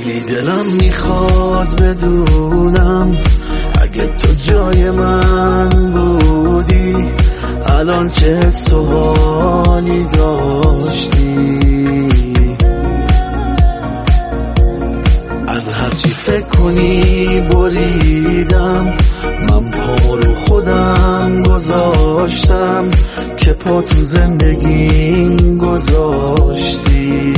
خیلی دلم میخواد بدونم اگه تو جای من بودی الان چه حس و حالی داشتی. از هرچی فکر کنی بریدم، من پا رو خودم گذاشتم که پا تو زندگیم گذاشتی.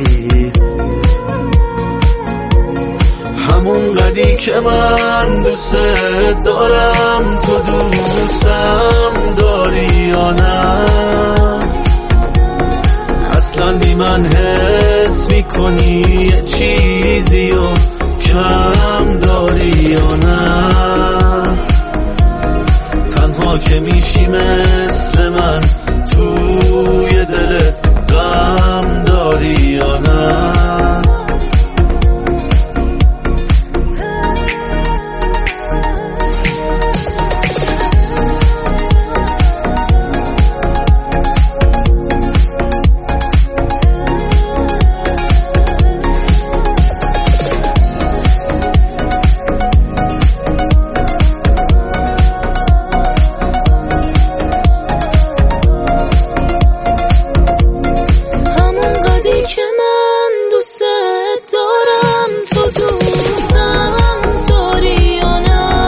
همون قدی که من دوست دارم تو دوستم داری یا نه؟ اصلا بی من حس میکنی یه چیزی و کم داری یا نه؟ تنها که میشی مثل من توی دلت غم داری یا نه؟ که من دوست دارم تو دوستم داری یا نه؟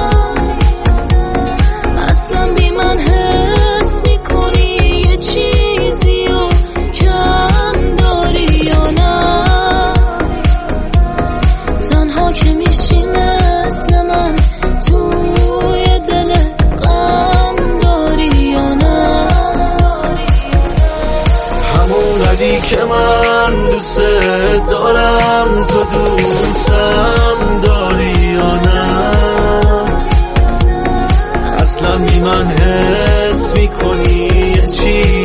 اصلا بی من حس میکنی یه چیزی و کم داری یا نه؟ تنها که میشی مثل من توی دلت غم داری یا نه؟ همون قدی که من دوست دارم تو دوستم داری یا نه؟ اصلا بی من حس میکنی یه چیزی